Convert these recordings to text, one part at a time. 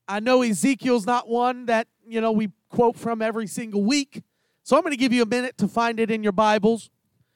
I know Ezekiel's not one that, we quote from every single week. So I'm going to give you a minute to find it in your Bibles.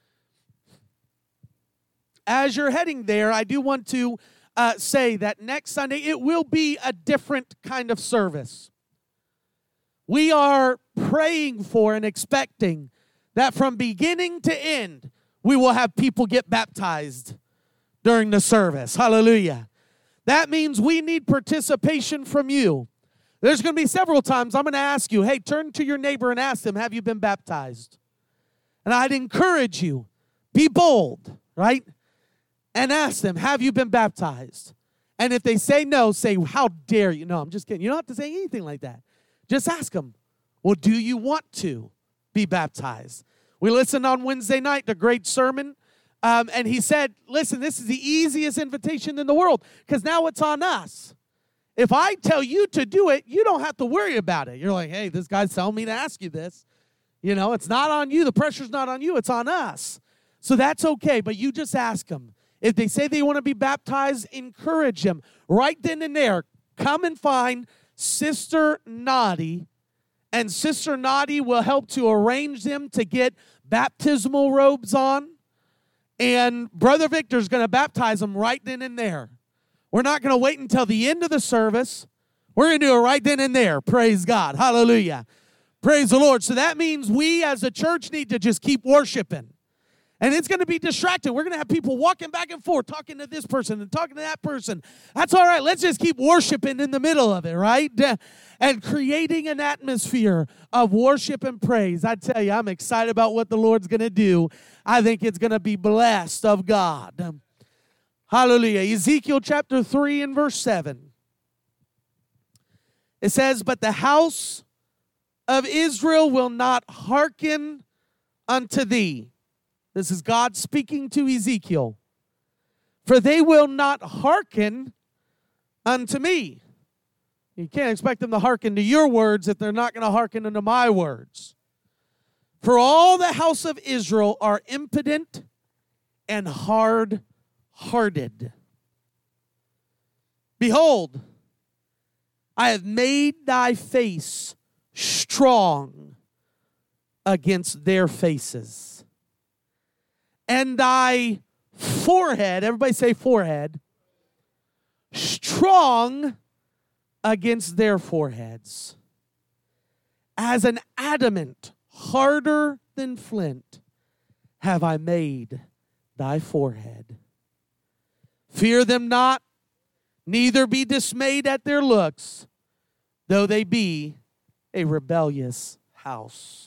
As you're heading there, I do want to say that next Sunday, it will be a different kind of service. We are praying for and expecting that from beginning to end, we will have people get baptized during the service. Hallelujah. That means we need participation from you. There's going to be several times I'm going to ask you, hey, turn to your neighbor and ask them, have you been baptized? And I'd encourage you, be bold, right? And ask them, have you been baptized? And if they say no, say, how dare you? No, I'm just kidding. You don't have to say anything like that. Just ask them, well, do you want to be baptized? We listened on Wednesday night to a great sermon, and he said, listen, this is the easiest invitation in the world because now it's on us. If I tell you to do it, you don't have to worry about it. You're like, hey, this guy's telling me to ask you this. It's not on you. The pressure's not on you. It's on us. So that's okay, but you just ask them. If they say they want to be baptized, encourage them. Right then and there, come and find Sister Noddy, and Sister Noddy will help to arrange them to get baptismal robes on, and Brother Victor's going to baptize them right then and there. We're not going to wait until the end of the service. We're going to do it right then and there. Praise God. Hallelujah. Praise the Lord. So that means we as a church need to just keep worshiping. And it's going to be distracting. We're going to have people walking back and forth, talking to this person and talking to that person. That's all right. Let's just keep worshiping in the middle of it, right? And creating an atmosphere of worship and praise. I tell you, I'm excited about what the Lord's going to do. I think it's going to be blessed of God. Hallelujah. Ezekiel chapter 3 and verse 7. It says, but the house of Israel will not hearken unto thee. This is God speaking to Ezekiel. For they will not hearken unto me. You can't expect them to hearken to your words if they're not going to hearken unto my words. For all the house of Israel are impotent and hard-hearted. Behold, I have made thy face strong against their faces. And thy forehead, everybody say forehead, strong against their foreheads. As an adamant, harder than flint, have I made thy forehead. Fear them not, neither be dismayed at their looks, though they be a rebellious house.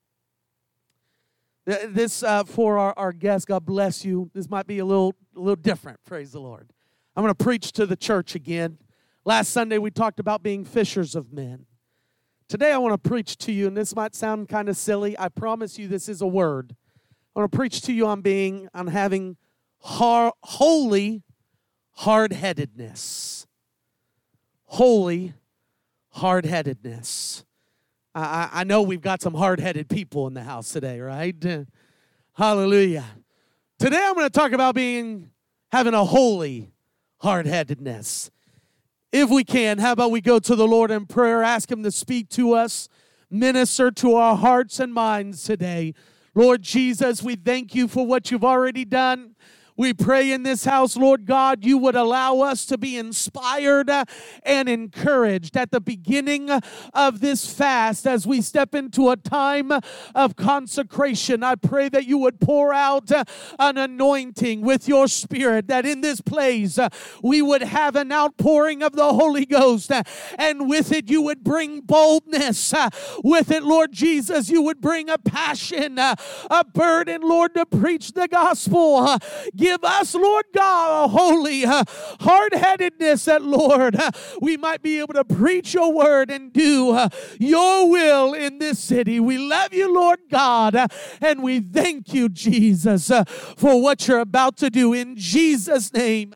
This, for our guests, God bless you. This might be a little different, praise the Lord. I'm going to preach to the church again. Last Sunday, we talked about being fishers of men. Today, I want to preach to you, and this might sound kind of silly. I promise you this is a word. I want to preach to you on having holy hard-headedness. Holy hard-headedness. I know we've got some hard-headed people in the house today, right? Hallelujah. Today I'm going to talk about having a holy hard-headedness. If we can, how about we go to the Lord in prayer, ask Him to speak to us, minister to our hearts and minds today. Lord Jesus, we thank you for what you've already done. We pray in this house, Lord God, you would allow us to be inspired and encouraged at the beginning of this fast as we step into a time of consecration. I pray that you would pour out an anointing with your Spirit, that in this place we would have an outpouring of the Holy Ghost, and with it you would bring boldness. With it, Lord Jesus, you would bring a passion, a burden, Lord, to preach the gospel. Give us, Lord God, a holy hard-headedness that, Lord, we might be able to preach your word and do your will in this city. We love you, Lord God, and we thank you, Jesus, for what you're about to do in Jesus' name.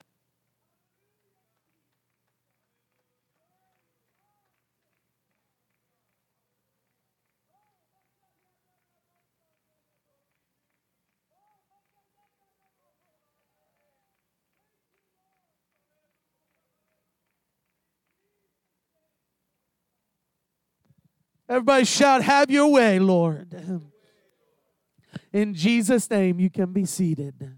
Everybody shout, have your way, Lord. In Jesus' name, you can be seated.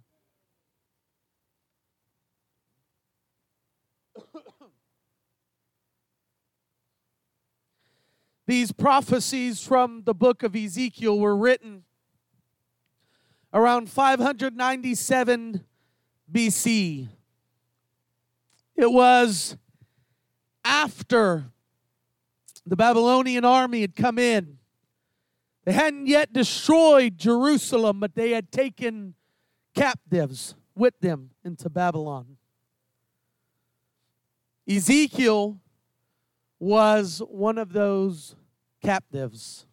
These prophecies from the book of Ezekiel were written around 597 BC. It was after the Babylonian army had come in. They hadn't yet destroyed Jerusalem, but they had taken captives with them into Babylon. Ezekiel was one of those captives.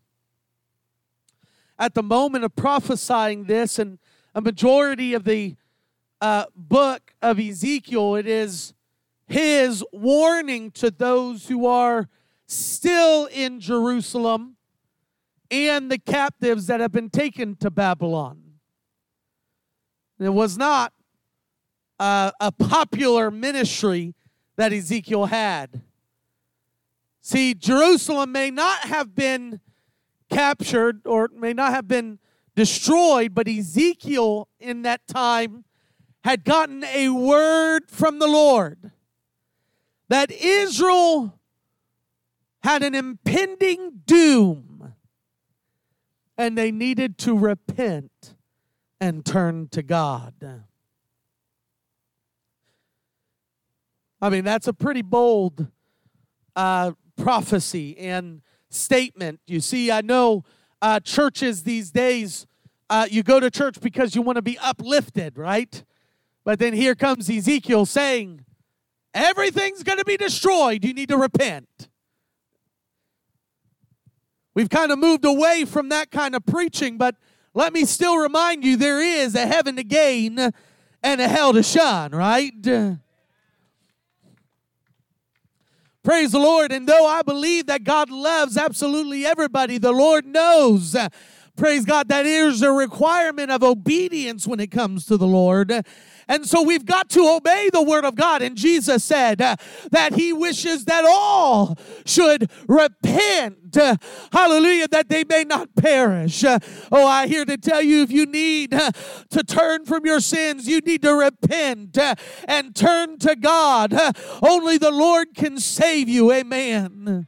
At the moment of prophesying this, and a majority of the book of Ezekiel, it is his warning to those who are still in Jerusalem and the captives that have been taken to Babylon. It was not a popular ministry that Ezekiel had. See, Jerusalem may not have been captured or may not have been destroyed, but Ezekiel in that time had gotten a word from the Lord that Israel had an impending doom and they needed to repent and turn to God. I mean, that's a pretty bold prophecy and statement. You see, I know churches these days, you go to church because you want to be uplifted, right? But then here comes Ezekiel saying, everything's going to be destroyed. You need to repent. We've kind of moved away from that kind of preaching, but let me still remind you, there is a heaven to gain and a hell to shun, right? Praise the Lord. And though I believe that God loves absolutely everybody, the Lord knows, praise God, that is a requirement of obedience when it comes to the Lord. And so we've got to obey the word of God. And Jesus said that he wishes that all should repent. Hallelujah, that they may not perish. I'm here to tell you, if you need to turn from your sins, you need to repent and turn to God. Only the Lord can save you. Amen.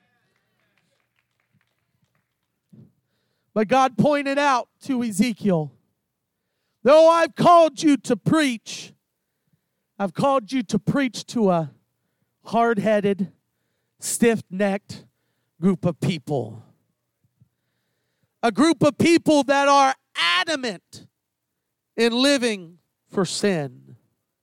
But God pointed out to Ezekiel, though I've called you to preach, I've called you to preach to a hard-headed, stiff-necked group of people. A group of people that are adamant in living for sin.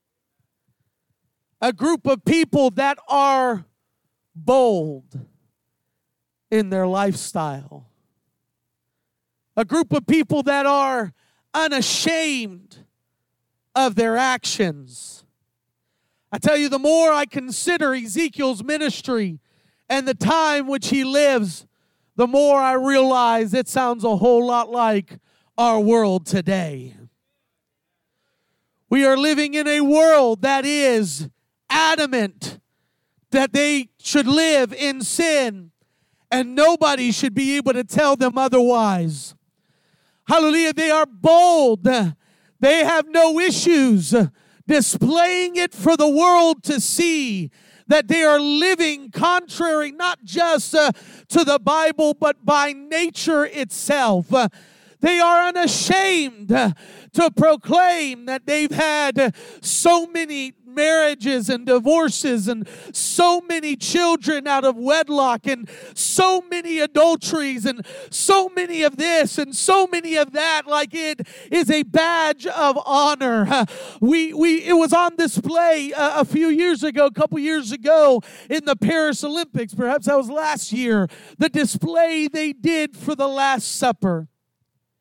A group of people that are bold in their lifestyle. A group of people that are unashamed of their actions. I tell you, the more I consider Ezekiel's ministry and the time which he lives, the more I realize it sounds a whole lot like our world today. We are living in a world that is adamant that they should live in sin, and nobody should be able to tell them otherwise. Hallelujah, they are bold. They have no issues displaying it for the world to see, that they are living contrary not just to the Bible, but by nature itself. They are unashamed to proclaim that they've had so many marriages and divorces and so many children out of wedlock and so many adulteries and so many of this and so many of that, like it is a badge of honor. It was on display a couple years ago in the Paris Olympics. Perhaps that was last year. The display they did for the Last Supper.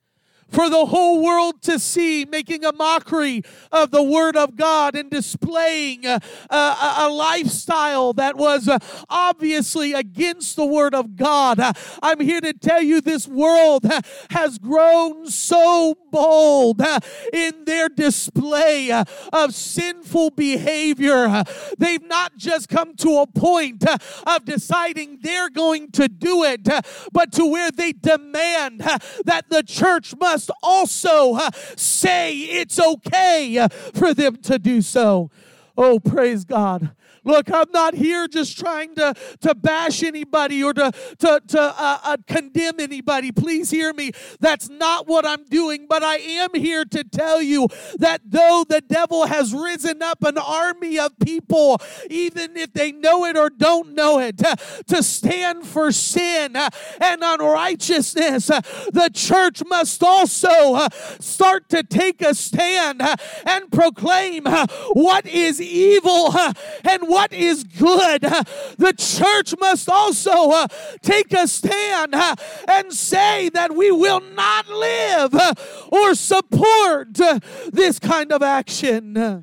for the whole world to see, making a mockery of the Word of God and displaying a lifestyle that was obviously against the Word of God. I'm here to tell you this world has grown so bold in their display of sinful behavior. They've not just come to a point of deciding they're going to do it, but to where they demand that the church must also say it's okay for them to do so. Oh, praise God. Look, I'm not here just trying to bash anybody or to condemn anybody. Please hear me. That's not what I'm doing. But I am here to tell you that though the devil has risen up an army of people, even if they know it or don't know it, to stand for sin and unrighteousness, the church must also start to take a stand and proclaim what is evil and what is good. The church must also take a stand and say that we will not live or support this kind of action.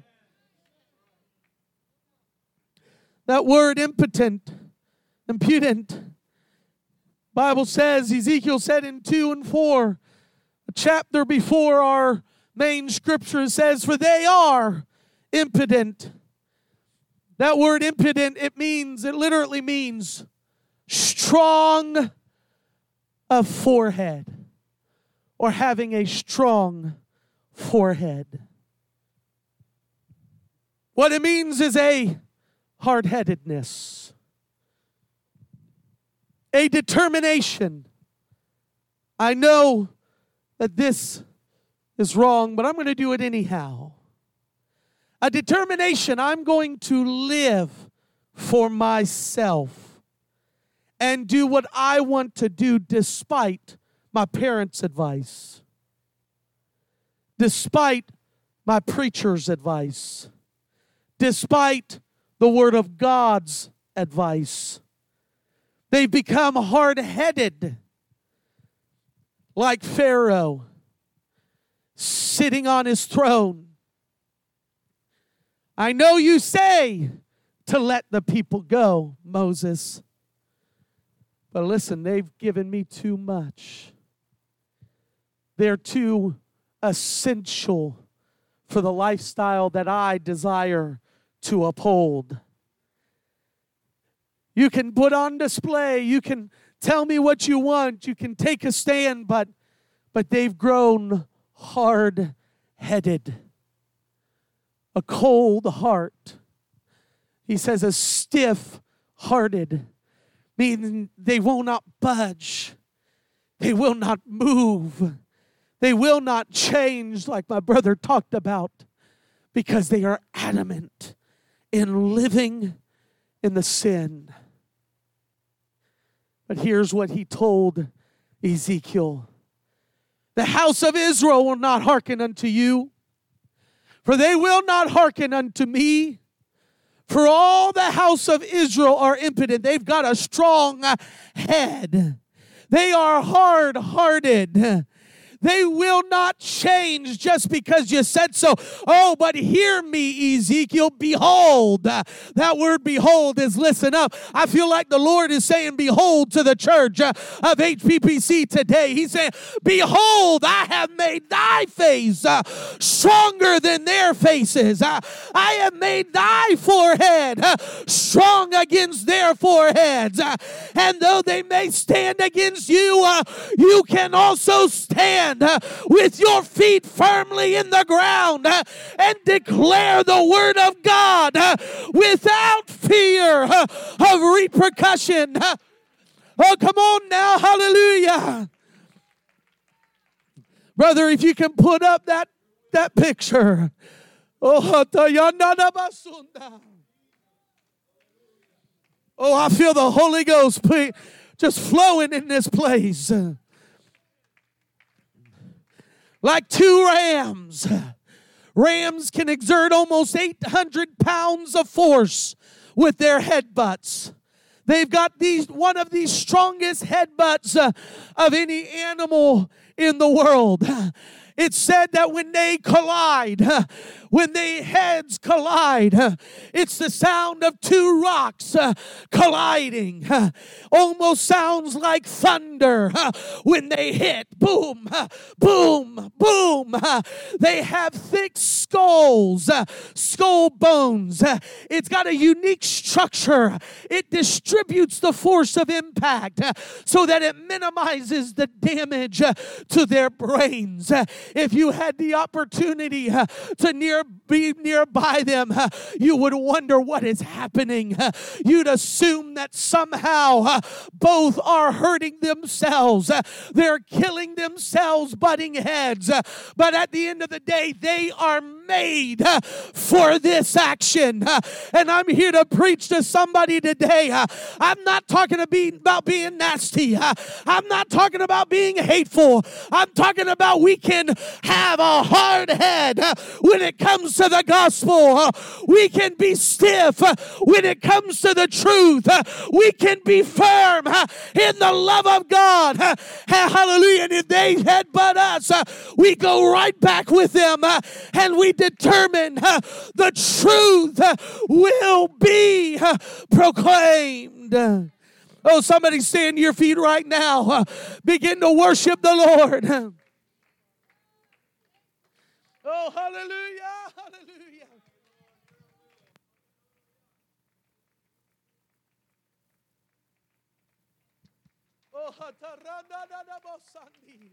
That word impudent, Bible says, Ezekiel said in 2 and 4, a chapter before our main scripture, says, for they are impudent. That word impudent, it literally means strong of forehead, or having a strong forehead. What it means is a hard-headedness, a determination. I know that this is wrong, but I'm going to do it anyhow. A determination, I'm going to live for myself and do what I want to do despite my parents' advice, despite my preacher's advice, despite the Word of God's advice. They've become hard-headed, like Pharaoh, sitting on his throne. I know you say to let the people go, Moses. But listen, they've given me too much. They're too essential for the lifestyle that I desire to uphold. You can put on display, you can tell me what you want, you can take a stand, but they've grown hard-headed. A cold heart. He says a stiff-hearted, meaning they will not budge. They will not move. They will not change, like my brother talked about, because they are adamant in living in the sin. But here's what he told Ezekiel. The house of Israel will not hearken unto you, for they will not hearken unto me. For all the house of Israel are impotent. They've got a strong head. They are hard-hearted. They will not change just because you said so. Oh, but hear me, Ezekiel. Behold. That word behold is listen up. I feel like the Lord is saying behold to the church of HPPC today. He's saying, behold, I have made thy face stronger than their faces. I have made thy forehead strong against their foreheads. And though they may stand against you, you can also stand with your feet firmly in the ground and declare the word of God without fear of repercussion. Oh, come on now. Hallelujah. Brother, if you can put up that picture. Oh, I feel the Holy Ghost just flowing in this place. Like two rams. Rams can exert almost 800 pounds of force with their headbutts. They've got one of the strongest headbutts of any animal in the world. It said that when they collide, when their heads collide, it's the sound of two rocks colliding. Almost sounds like thunder when they hit. Boom, boom, boom. They have thick skulls, skull bones. It's got a unique structure. It distributes the force of impact so that it minimizes the damage to their brains. If you had the opportunity to be nearby them, you would wonder what is happening. You'd assume that somehow both are hurting themselves. They're killing themselves, butting heads. But at the end of the day, they are made for this action. And I'm here to preach to somebody today. I'm not talking about being nasty. I'm not talking about being hateful. I'm talking about we can have a hard head when it comes to the gospel. We can be stiff when it comes to the truth. We can be firm in the love of God. Hallelujah. And if they headbutt us, we go right back with them and we determine the truth will be proclaimed. Oh, somebody stand to your feet right now. Begin to worship the Lord. Oh, hallelujah, hallelujah. Oh, hataranda da da bosandi.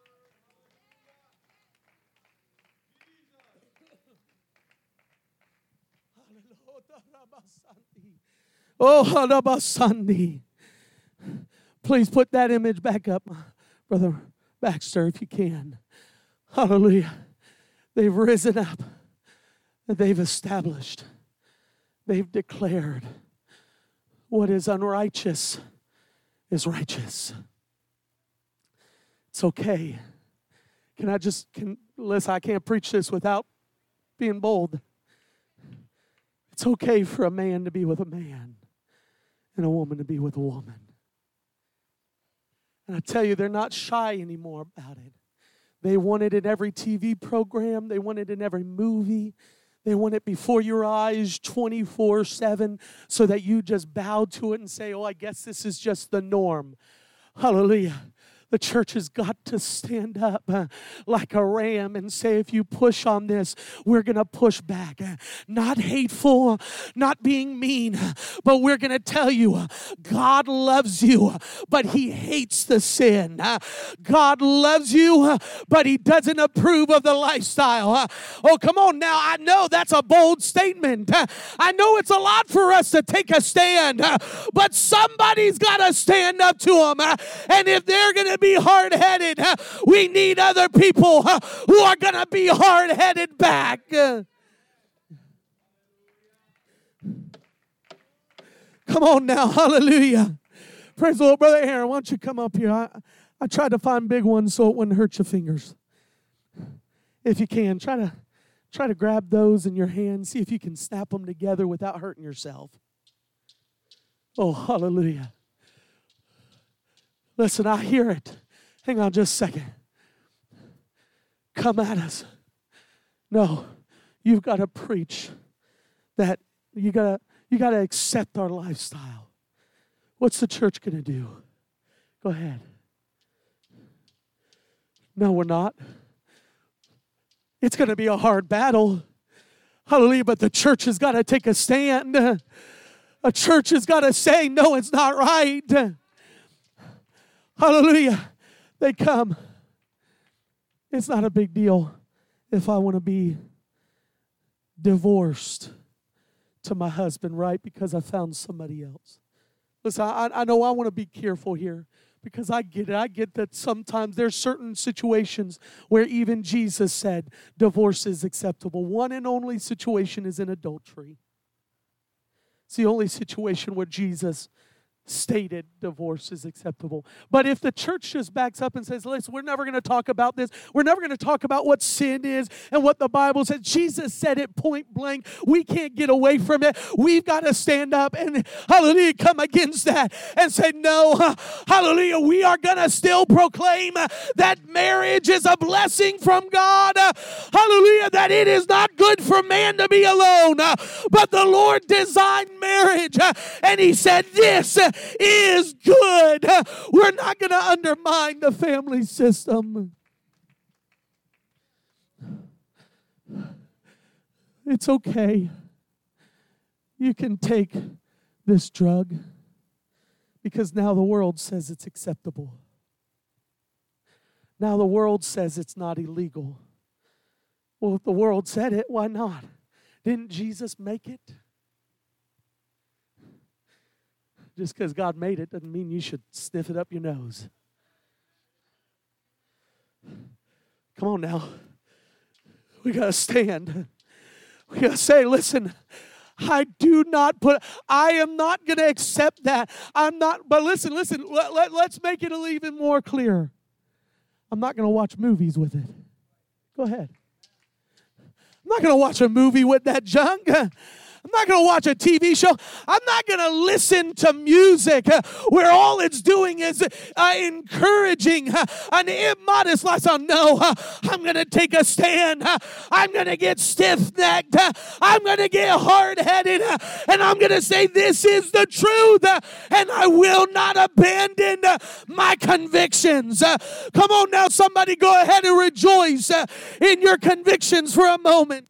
Oh, halabasandi. Please put that image back up, Brother Baxter, if you can. Hallelujah. They've risen up. They've established. They've declared what is unrighteous is righteous. It's okay. Listen, I can't preach this without being bold. It's okay for a man to be with a man and a woman to be with a woman. And I tell you, they're not shy anymore about it. They want it in every TV program. They want it in every movie. They want it before your eyes 24/7 so that you just bow to it and say, oh, I guess this is just the norm. Hallelujah. The church has got to stand up like a ram and say, if you push on this, we're going to push back. Not hateful, not being mean, but we're going to tell you, God loves you, but He hates the sin. God loves you, but He doesn't approve of the lifestyle. Oh, come on now. I know that's a bold statement. I know it's a lot for us to take a stand, but somebody's got to stand up to them. And if they're going to be hard-headed, we need other people who are going to be hard-headed back. Come on now, hallelujah. Praise the Lord. Brother Aaron, why don't you come up here? I tried to find big ones so it wouldn't hurt your fingers. If you can, try to grab those in your hand. See if you can snap them together without hurting yourself. Oh, hallelujah. Listen, I hear it. Hang on just a second. Come at us. No, you've got to preach that you got to accept our lifestyle. What's the church going to do? Go ahead. No, we're not. It's going to be a hard battle. Hallelujah, but the church has got to take a stand. A church has got to say, no, it's not right. Hallelujah. They come. It's not a big deal if I want to be divorced to my husband, right? Because I found somebody else. Listen, I know I want to be careful here because I get it. I get that sometimes there's certain situations where even Jesus said divorce is acceptable. One and only situation is in adultery. It's the only situation where Jesus stated divorce is acceptable. But if the church just backs up and says, listen, we're never going to talk about this. We're never going to talk about what sin is and what the Bible says. Jesus said it point blank. We can't get away from it. We've got to stand up and, hallelujah, come against that and say, no, hallelujah, we are going to still proclaim that marriage is a blessing from God. Hallelujah, that it is not good for man to be alone. But the Lord designed marriage, and He said, this is good. We're not going to undermine the family system. It's okay. You can take this drug because now the world says it's acceptable. Now the world says it's not illegal. Well, if the world said it, why not? Didn't Jesus make it? Just because God made it doesn't mean you should sniff it up your nose. Come on now. We got to stand. We got to say, listen, I am not going to accept that. But listen, let's make it even more clear. I'm not going to watch movies with it. Go ahead. I'm not going to watch a movie with that junk. I'm not going to watch a TV show. I'm not going to listen to music where all it's doing is encouraging an immodest lifestyle. No, I'm going to take a stand. I'm going to get stiff-necked. I'm going to get hard-headed. And I'm going to say this is the truth. And I will not abandon my convictions. Come on now, somebody go ahead and rejoice in your convictions for a moment.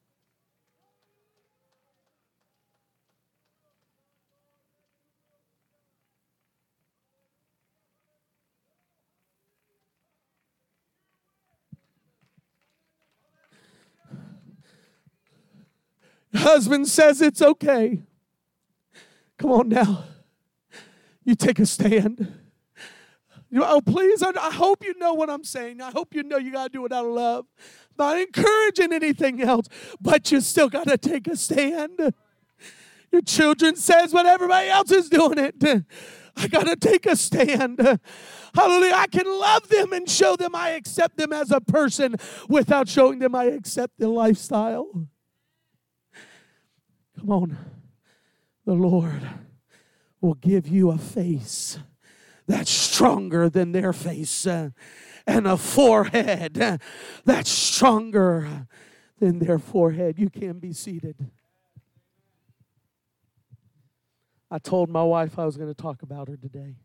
Husband says it's okay. Come on now. You take a stand. Oh, please, I hope you know what I'm saying. I hope you know you got to do it out of love. Not encouraging anything else, but you still got to take a stand. Your children says what everybody else is doing it. I got to take a stand. Hallelujah. I can love them and show them I accept them as a person without showing them I accept their lifestyle. Come on. The Lord will give you a face that's stronger than their face and a forehead that's stronger than their forehead. You can be seated. I told my wife I was going to talk about her today.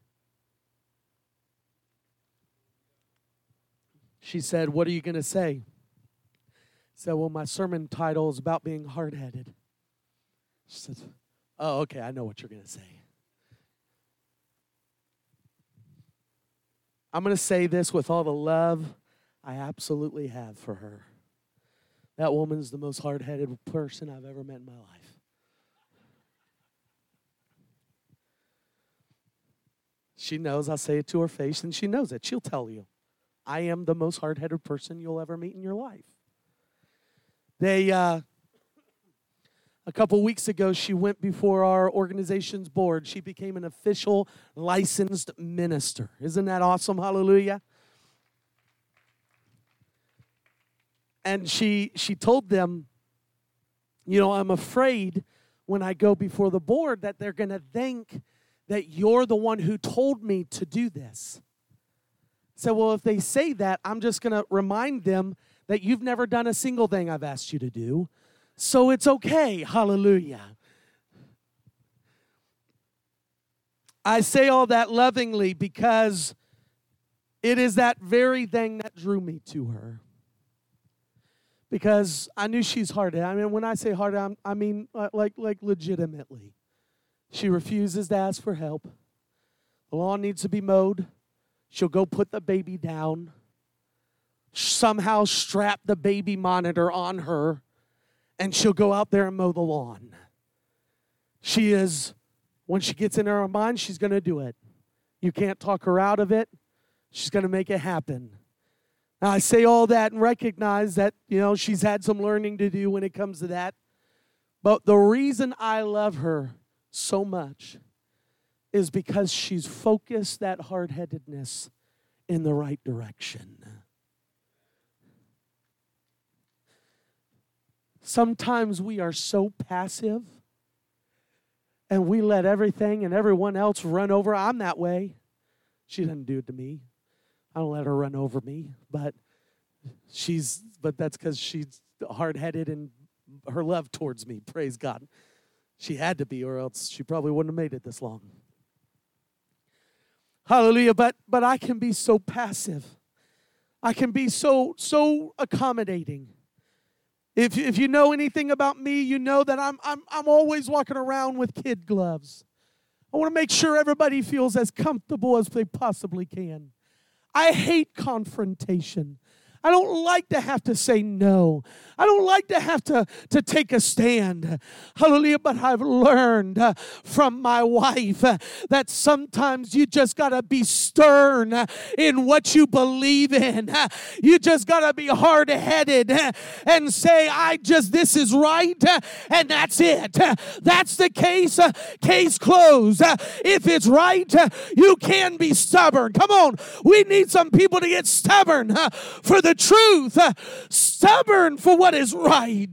She said, "What are you going to say?" I said, "Well, my sermon title is about being hard-headed." She said, "Oh, okay, I know what you're going to say." I'm going to say this with all the love I absolutely have for her. That woman's the most hard-headed person I've ever met in my life. She knows I'll say it to her face, and she knows it. She'll tell you, I am the most hard-headed person you'll ever meet in your life. A couple weeks ago, she went before our organization's board. She became an official licensed minister. Isn't that awesome? Hallelujah. And she told them, I'm afraid when I go before the board that they're going to think that you're the one who told me to do this. So, well, if they say that, I'm just going to remind them that you've never done a single thing I've asked you to do. So it's okay. Hallelujah. I say all that lovingly because it is that very thing that drew me to her. Because I knew she's hard-headed. I mean, when I say hard-headed, I mean like legitimately. She refuses to ask for help. The lawn needs to be mowed. She'll go put the baby down. Somehow strap the baby monitor on her. And she'll go out there and mow the lawn. She is, when she gets in her mind, she's going to do it. You can't talk her out of it. She's going to make it happen. Now, I say all that and recognize that, she's had some learning to do when it comes to that. But the reason I love her so much is because she's focused that hard-headedness in the right direction. Sometimes we are so passive and we let everything and everyone else run over. I'm that way. She doesn't do it to me. I don't let her run over me, but that's because she's hard-headed in her love towards me. Praise God. She had to be, or else she probably wouldn't have made it this long. Hallelujah. But I can be so passive. I can be so accommodating. If you know anything about me, you know that I'm always walking around with kid gloves. I want to make sure everybody feels as comfortable as they possibly can. I hate confrontation. I don't like to have to say no. I don't like to have to take a stand. Hallelujah. But I've learned from my wife that sometimes you just got to be stern in what you believe in. You just got to be hard-headed and say, this is right, and that's it. That's the case. Case closed. If it's right, you can be stubborn. Come on. We need some people to get stubborn for the truth, stubborn for what is right.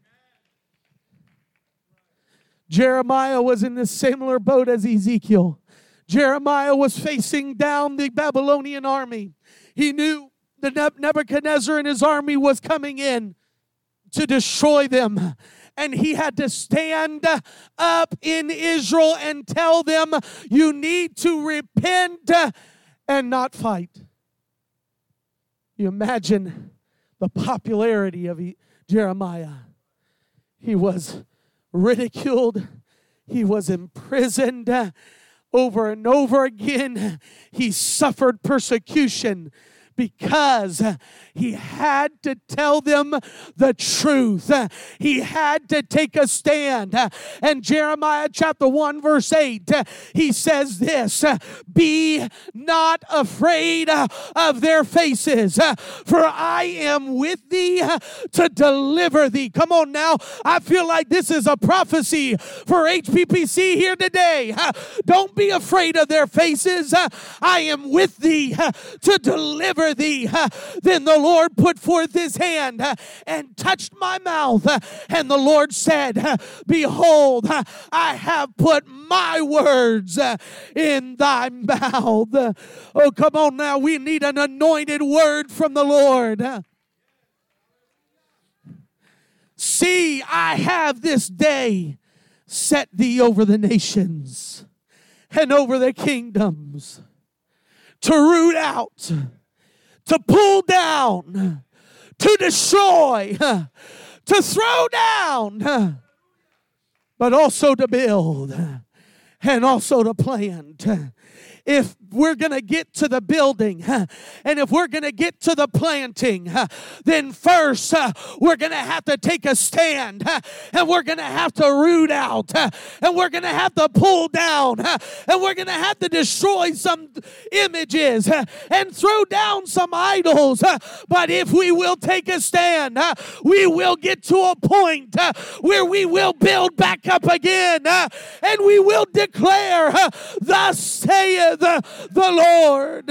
Jeremiah was in this similar boat as Ezekiel. Jeremiah was facing down the Babylonian army. He knew that Nebuchadnezzar and his army was coming in to destroy them. And he had to stand up in Israel and tell them, you need to repent and not fight. You imagine the popularity of Jeremiah. He was ridiculed. He was imprisoned over and over again. He suffered persecution because he had to tell them the truth. He had to take a stand. And Jeremiah chapter 1 verse 8, he says this, be not afraid of their faces, for I am with thee to deliver thee. Come on now. I feel like this is a prophecy for HPPC here today. Don't be afraid of their faces. I am with thee to deliver thee. Then the Lord put forth his hand and touched my mouth. And the Lord said, behold, I have put my words in thy mouth. Oh, come on now. We need an anointed word from the Lord. See, I have this day set thee over the nations and over the kingdoms, to root out, to pull down, to destroy, to throw down, but also to build and also to plant. If we're going to get to the building and if we're going to get to the planting, then first we're going to have to take a stand and we're going to have to root out and we're going to have to pull down and we're going to have to destroy some images and throw down some idols. But if we will take a stand, we will get to a point where we will build back up again and we will declare, thus saith the Lord.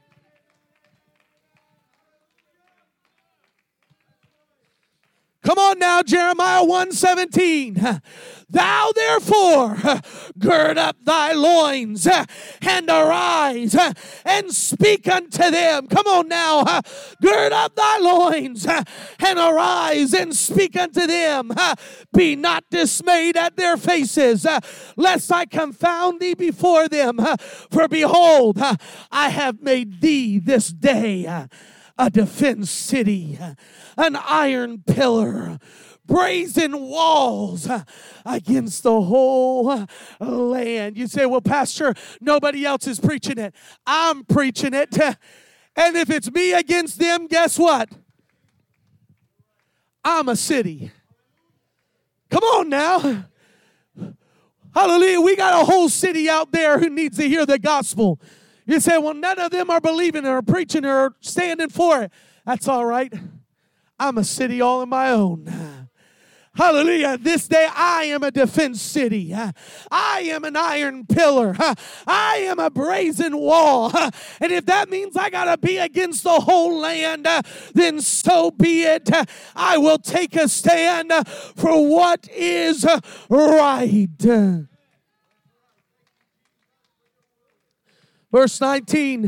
Come on now, Jeremiah 1:17. Thou therefore gird up thy loins and arise and speak unto them. Come on now. Gird up thy loins and arise and speak unto them. Be not dismayed at their faces, lest I confound thee before them. For behold, I have made thee this day a defense city, an iron pillar, brazen walls against the whole land. You say, well, Pastor, nobody else is preaching it. I'm preaching it. And if it's me against them, guess what? I'm a city. Come on now. Hallelujah. We got a whole city out there who needs to hear the gospel. You say, well, none of them are believing or preaching or standing for it. That's all right. I'm a city all on my own. Hallelujah. This day I am a defense city. I am an iron pillar. I am a brazen wall. And if that means I got to be against the whole land, then so be it. I will take a stand for what is right. Verse 19.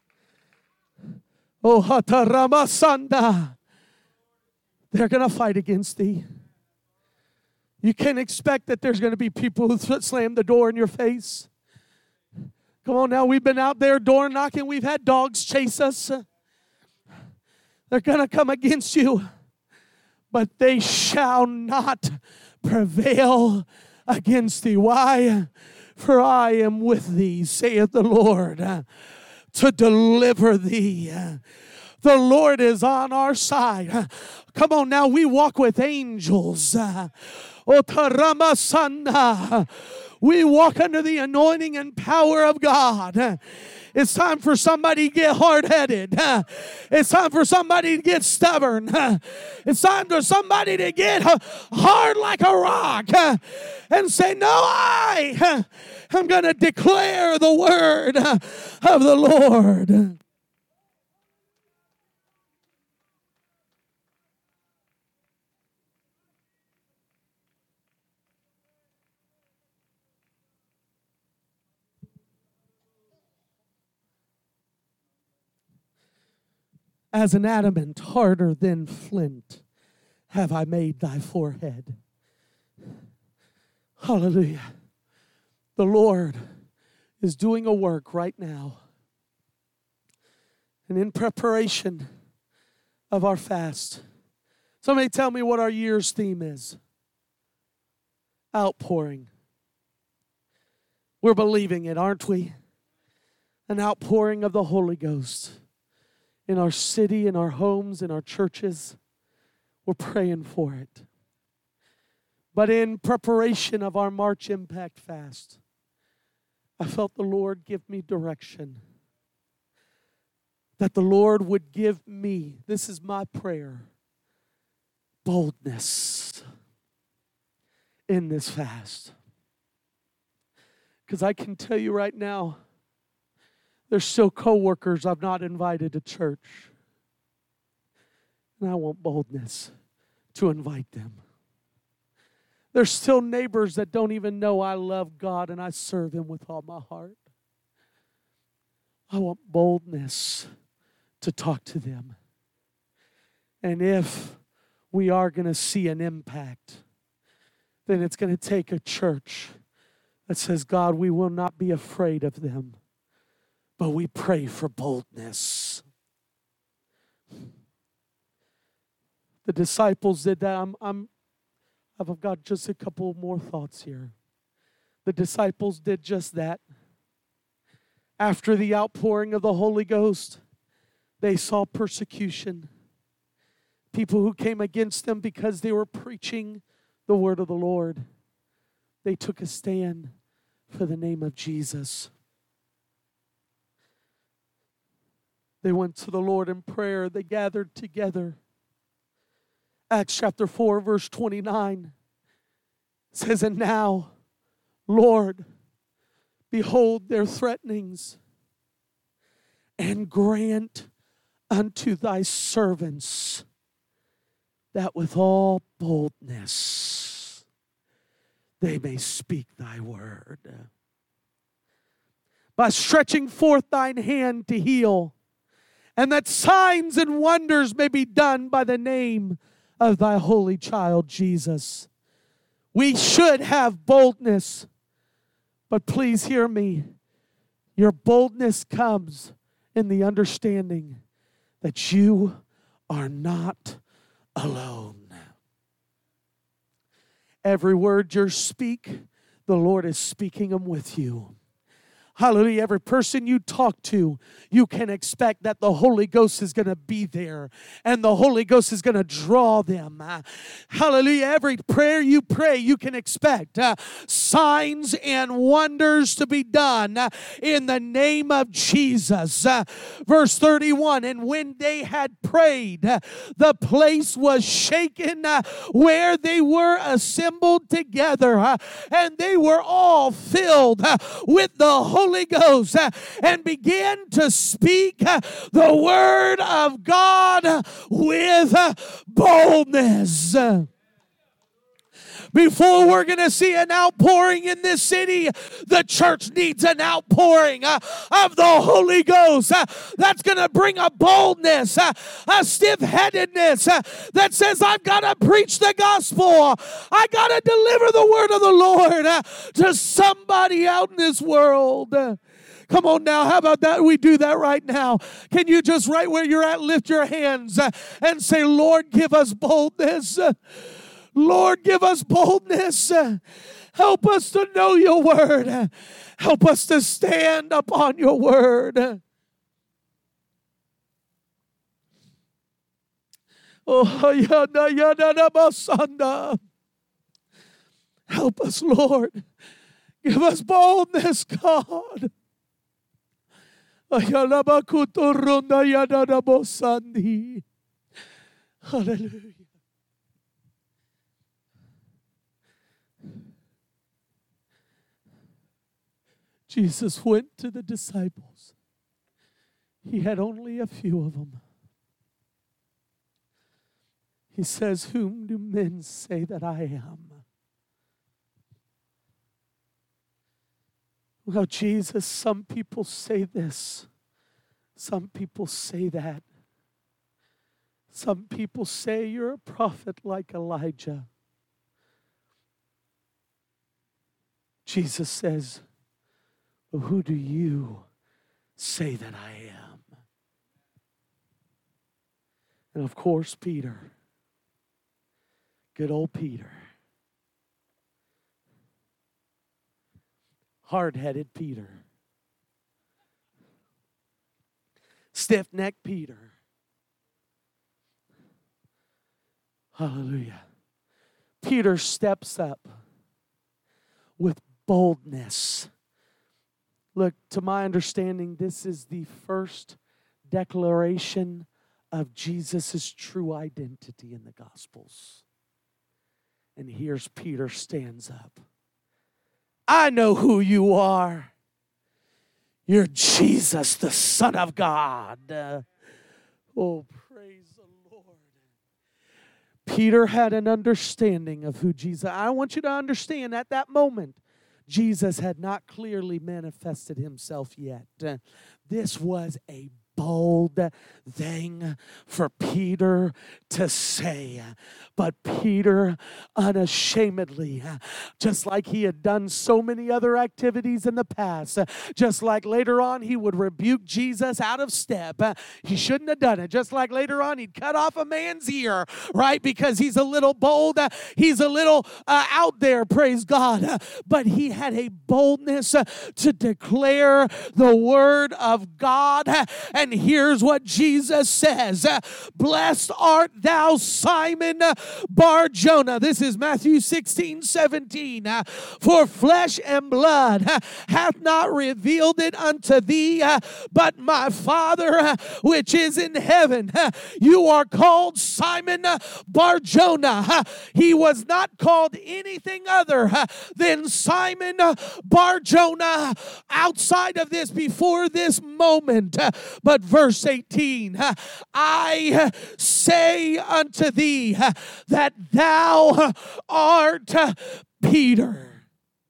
Oh, Hataramasanda. They're going to fight against thee. You can't expect that there's going to be people who slam the door in your face. Come on now, we've been out there door knocking. We've had dogs chase us. They're going to come against you, but they shall not prevail against thee. Why? For I am with thee, saith the Lord, to deliver thee. The Lord is on our side. Come on now, we walk with angels. We walk under the anointing and power of God. It's time for somebody to get hard-headed. It's time for somebody to get stubborn. It's time for somebody to get hard like a rock and say, no, I am going to declare the word of the Lord. As an adamant, harder than flint, have I made thy forehead. Hallelujah. The Lord is doing a work right now. And in preparation of our fast, somebody tell me what our year's theme is. Outpouring. We're believing it, aren't we? An outpouring of the Holy Ghost. In our city, in our homes, in our churches, we're praying for it. But in preparation of our March Impact Fast, I felt the Lord give me direction. That the Lord would give me, this is my prayer, boldness in this fast. Because I can tell you right now, there's still coworkers I've not invited to church. And I want boldness to invite them. There's still neighbors that don't even know I love God and I serve Him with all my heart. I want boldness to talk to them. And if we are going to see an impact, then it's going to take a church that says, God, we will not be afraid of them. But we pray for boldness. The disciples did that. I've got just a couple more thoughts here. The disciples did just that. After the outpouring of the Holy Ghost, they saw persecution. People who came against them because they were preaching the word of the Lord. They took a stand for the name of Jesus. They went to the Lord in prayer. They gathered together. Acts chapter 4, verse 29 says, and now, Lord, behold their threatenings, and grant unto thy servants that with all boldness they may speak thy word. By stretching forth thine hand to heal, and that signs and wonders may be done by the name of thy holy child, Jesus. We should have boldness, but please hear me. Your boldness comes in the understanding that you are not alone. Every word you speak, the Lord is speaking them with you. Hallelujah. Every person you talk to, you can expect that the Holy Ghost is going to be there and the Holy Ghost is going to draw them. Hallelujah. Every prayer you pray, you can expect signs and wonders to be done in the name of Jesus. Verse 31, and when they had prayed, the place was shaken where they were assembled together, and they were all filled with the Holy Ghost and began to speak the word of God with boldness. Before we're going to see an outpouring in this city, the church needs an outpouring of the Holy Ghost that's going to bring a boldness, a stiff-headedness that says, I've got to preach the gospel. I got to deliver the word of the Lord to somebody out in this world. Come on now, how about that? We do that right now. Can you just right where you're at lift your hands and say, Lord, give us boldness. Lord, give us boldness. Help us to know your word. Help us to stand upon your word. Oh, help us, Lord. Give us boldness, God. Hallelujah. Jesus went to the disciples. He had only a few of them. He says, whom do men say that I am? Well, Jesus, some people say this. Some people say that. Some people say you're a prophet like Elijah. Jesus says, well, who do you say that I am? And of course, Peter. Good old Peter. Hard-headed Peter. Stiff-necked Peter. Hallelujah. Peter steps up with boldness. Look, to my understanding, this is the first declaration of Jesus' true identity in the Gospels. And here's Peter stands up. I know who you are. You're Jesus, the Son of God. Oh, praise the Lord. Peter had an understanding of who Jesus. I want you to understand at that moment, Jesus had not clearly manifested himself yet. This was a bold thing for Peter to say. But Peter unashamedly, just like he had done so many other activities in the past, just like later on he would rebuke Jesus out of step. He shouldn't have done it. Just like later on he'd cut off a man's ear, right? Because he's a little bold. He's a little out there, praise God. But he had a boldness to declare the word of God. And here's what Jesus says. Blessed art thou, Simon Bar-Jonah. This is Matthew 16:17. For flesh and blood hath not revealed it unto thee, but my Father which is in heaven. You are called Simon Bar-Jonah. He was not called anything other than Simon Bar-Jonah outside of this, before this moment. But verse 18, I say unto thee that thou art Peter.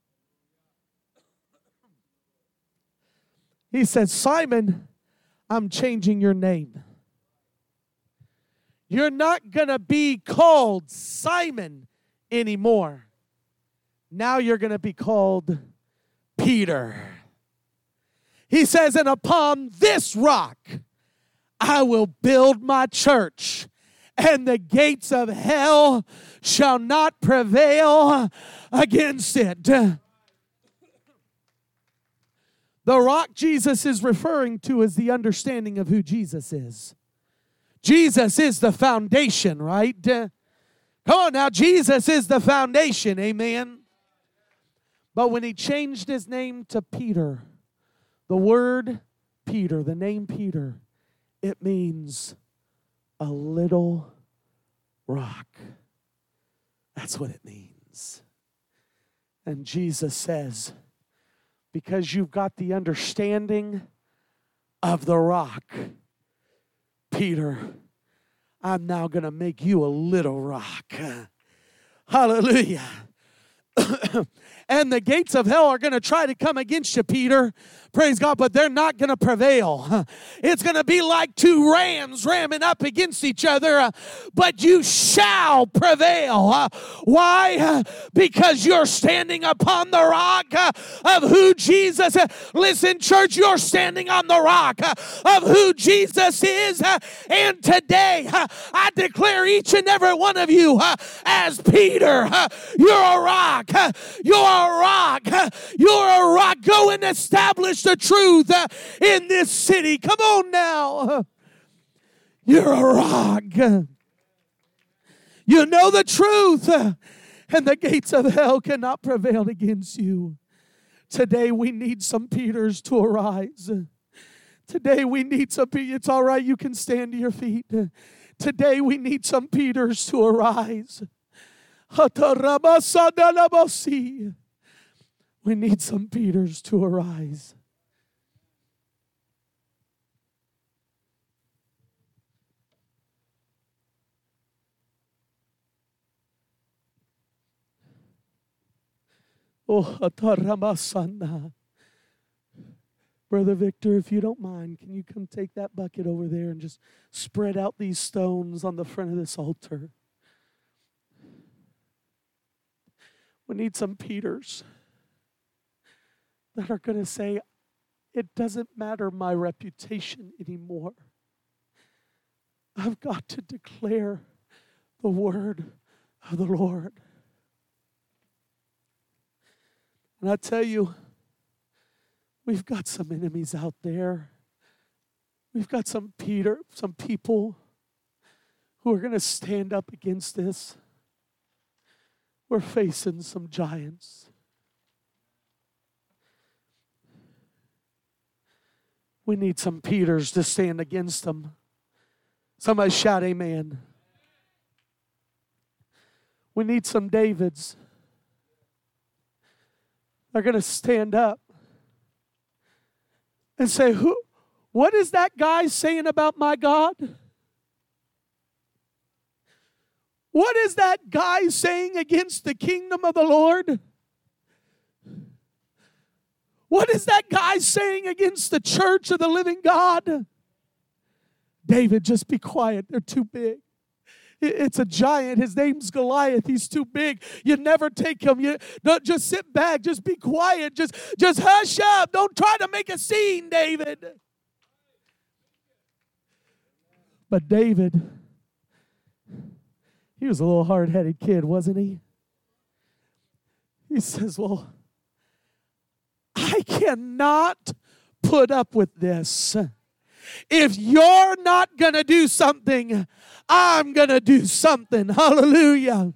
He said, Simon, I'm changing your name. You're not going to be called Simon anymore. Now you're going to be called Peter. He says, and upon this rock I will build my church, and the gates of hell shall not prevail against it. The rock Jesus is referring to is the understanding of who Jesus is. Jesus is the foundation, right? Come on now, Jesus is the foundation, amen. But when he changed his name to Peter, the word Peter, the name Peter, it means a little rock. That's what it means. And Jesus says, because you've got the understanding of the rock, Peter, I'm now going to make you a little rock. Hallelujah. And the gates of hell are going to try to come against you, Peter. Praise God, but they're not going to prevail. It's going to be like two rams ramming up against each other, but you shall prevail. Why? Because you're standing upon the rock of who Jesus is. Listen, church, you're standing on the rock of who Jesus is. And today, I declare each and every one of you as Peter, you're a rock. You're a rock. You're a rock. Go and establish the truth in this city. Come on now. You're a rock. You know the truth, and the gates of hell cannot prevail against you. Today we need some Peters to arise. Today we need some Peters. It's all right, you can stand to your feet. Today we need some Peters to arise. We need some Peters to arise. Oh, Brother Victor, if you don't mind, can you come take that bucket over there and just spread out these stones on the front of this altar? We need some Peters that are going to say, it doesn't matter my reputation anymore. I've got to declare the word of the Lord. And I tell you, we've got some enemies out there. We've got some people who are going to stand up against this. We're facing some giants. We need some Peters to stand against them. Somebody shout amen. We need some Davids. They're going to stand up and say, what is that guy saying about my God? What is that guy saying against the kingdom of the Lord? What is that guy saying against the church of the living God? David, just be quiet. They're too big. It's a giant. His name's Goliath. He's too big. You never take him. You don't just sit back. Just be quiet. Just hush up. Don't try to make a scene, David. But David, he was a little hard-headed kid, wasn't he? He says, well, I cannot put up with this. If you're not going to do something, I'm going to do something. Hallelujah.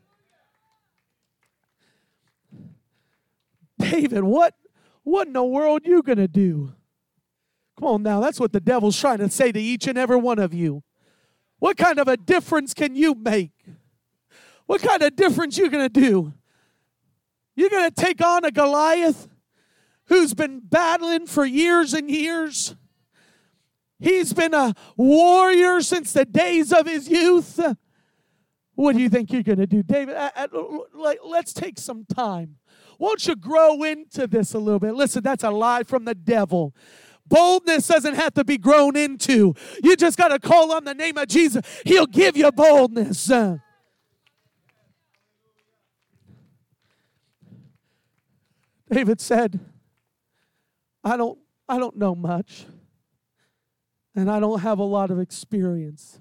David, what in the world are you going to do? Come on now, that's what the devil's trying to say to each and every one of you. What kind of a difference can you make? What kind of difference you going to do? You're going to take on a Goliath who's been battling for years and years. He's been a warrior since the days of his youth. What do you think you're going to do? David, let's take some time. Won't you grow into this a little bit? Listen, that's a lie from the devil. Boldness doesn't have to be grown into. You just got to call on the name of Jesus. He'll give you boldness. David said, I don't know much. And I don't have a lot of experience.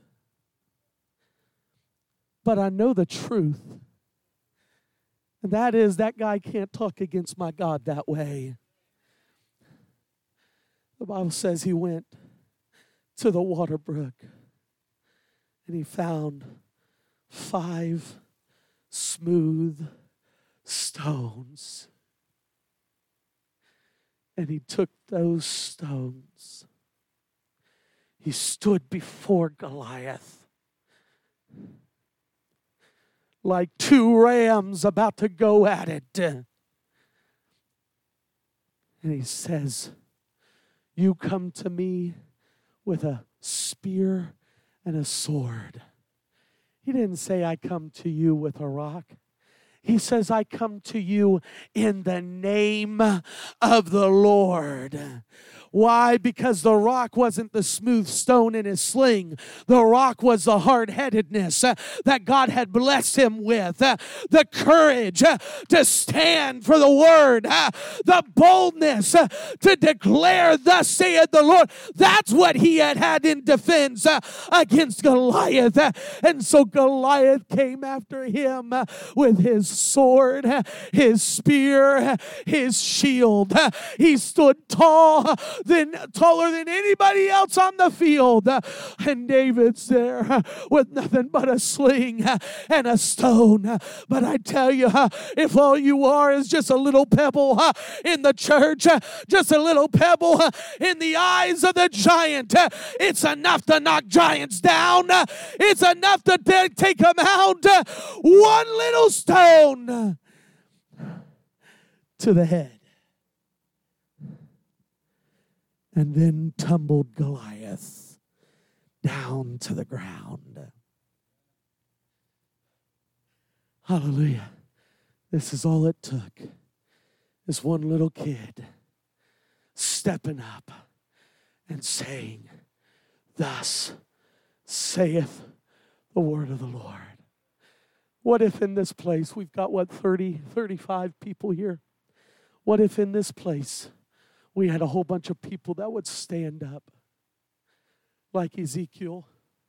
But I know the truth. And that is, that guy can't talk against my God that way. The Bible says he went to the water brook and he found 5 smooth stones. And he took those stones. He stood before Goliath like 2 rams about to go at it. And he says, you come to me with a spear and a sword. He didn't say, I come to you with a rock. He says, I come to you in the name of the Lord. Why? Because the rock wasn't the smooth stone in his sling. The rock was the hard-headedness that God had blessed him with. The courage to stand for the word. The boldness to declare, thus saith the Lord. That's what he had in defense against Goliath. And so Goliath came after him with his sword, his spear, his shield. He stood taller than anybody else on the field. And David's there with nothing but a sling and a stone. But I tell you, if all you are is just a little pebble in the church, just a little pebble in the eyes of the giant, it's enough to knock giants down. It's enough to take them out. One little stone to the head. And then tumbled Goliath down to the ground. Hallelujah. This is all it took. This one little kid stepping up and saying, thus saith the word of the Lord. What if in this place, we've got 30, 35 people here. What if in this place we had a whole bunch of people that would stand up like Ezekiel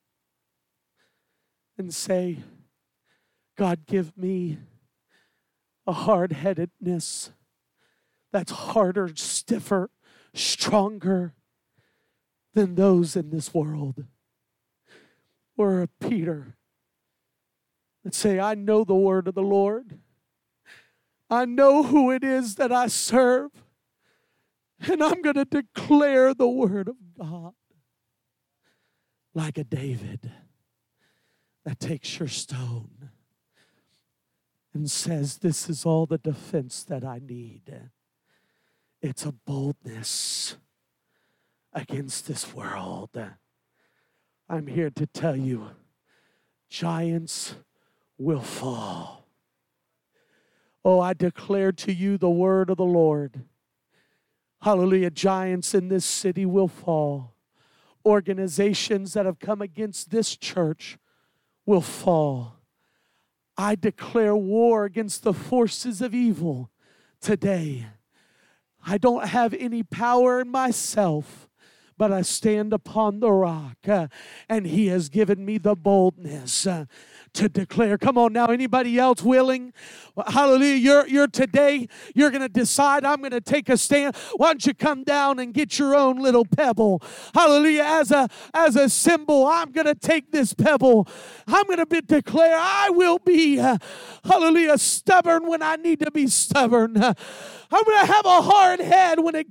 and say, God, give me a hard-headedness that's harder, stiffer, stronger than those in this world. Or a Peter that say, I know the word of the Lord. I know who it is that I serve. And I'm going to declare the word of God. Like a David that takes your stone and says, this is all the defense that I need. It's a boldness against this world. I'm here to tell you, giants will fall. Oh, I declare to you the word of the Lord. Hallelujah. Giants in this city will fall. Organizations that have come against this church will fall. I declare war against the forces of evil today. I don't have any power in myself, but I stand upon the rock, and he has given me the boldness to declare. Come on now, anybody else willing? Hallelujah. You're today, you're going to decide, I'm going to take a stand. Why don't you come down and get your own little pebble? Hallelujah. As a symbol, I'm going to take this pebble. I'm going to declare I will be, hallelujah, stubborn when I need to be stubborn. I'm going to have a hard head when it